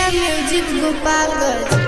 Surya Music Gopalganj।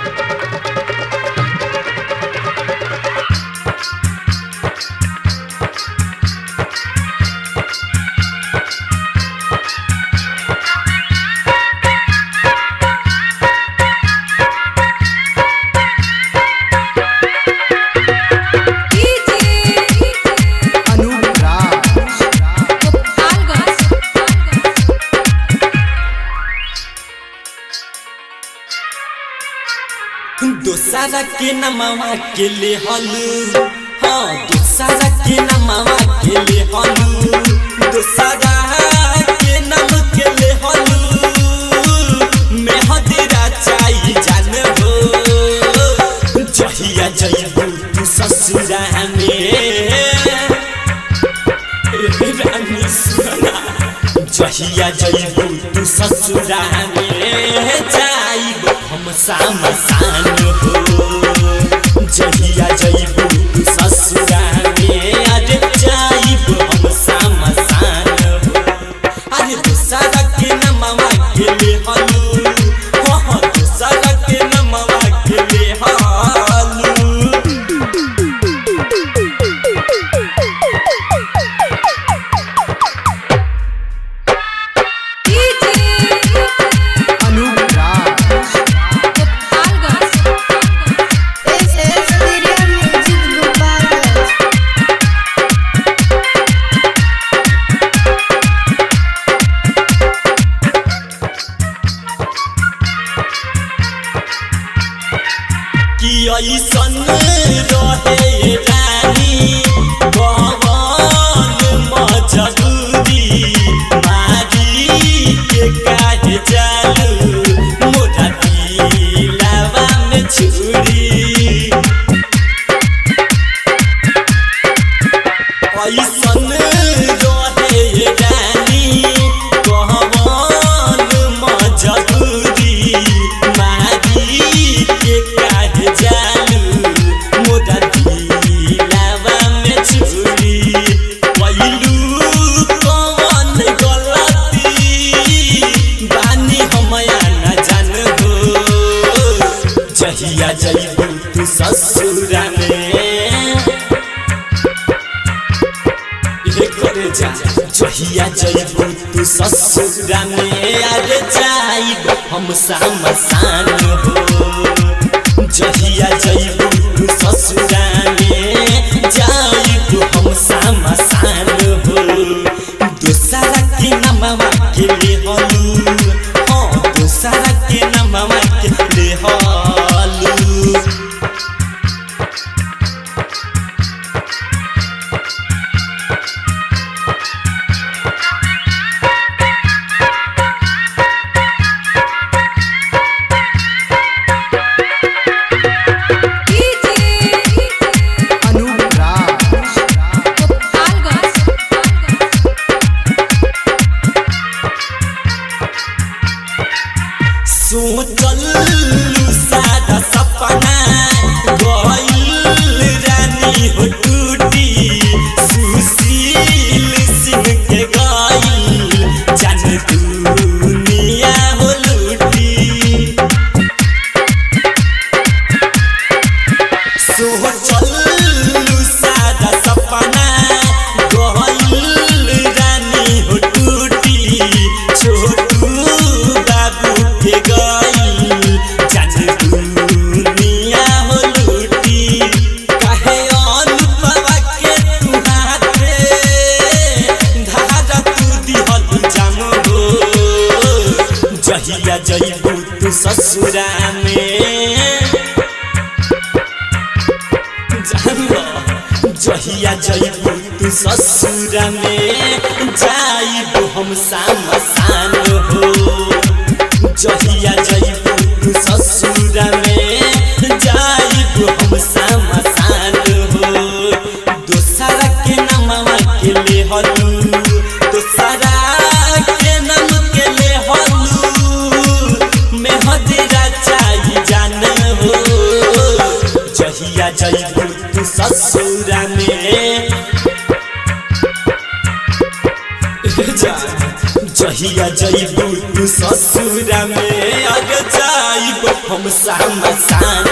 दोसारा के नमवा के ले हलू, हाँ दोसारा के नमवा के ले हलू, दोसारा के नम के ले हलू, मैं हदरा चाही जान हो, जहिया जइबू तू ससुरा में रानी सुना, जहिया जइबू तू ससुरा में जाइब हम सामसान हो, जहिया जइबू तू ससुरा में अरे जाइब हम सामसान हो। अरे दोसरा के नमवा के ले हलू, हाँ दोसरा के नमवा के ले हलू। ऐसन रहे रानी कवन मजबूरी, मारी के काहे जालू मोरा दिलवा में छुरी, ऐसन रहे रानी कवन मजबूरी, मारी के काहे जालू मोरा दिलवा में छुरी, पहिलू कवन गलती बानी हमया न जान हो, जहिया जइबू तू ससुरा में जहिया जइबू तू ससुरा में अरे जाइब हम सामसान हो, जहिया जइबू तू ससुरा में जाइब हम सामसान हो। दोसरा के नमवा के ले हलू, हाँ दोसरा के नमवा के ले हलू। सोचलू सादा सपना गइल रानी हो टूटी, सुशील सिंह के गइल जान दुनिया हो लूटी, सोचलू सादा सपना गइल रानी हो टूटी, छोटू बाबू के गइल जान दुनिया हो लूटी, काहे अनुपवा के तू हाथे धारा तू दिहल जाम हो, जहिया जइबू तू ससुरा में जहिया जइबू तू ससुरा में जाइब हम सामसान हो, जहिया जइबू तू ससुरा में जाइब हम सामसान हो। दोसरा के नमवा के ले हलू, दोसरा के नम के ले हलू, मैं हदरा चाही जान हो, जहिया जइबू तू ससुरा में जहिया जइबू तू ससुरा में। हम समसान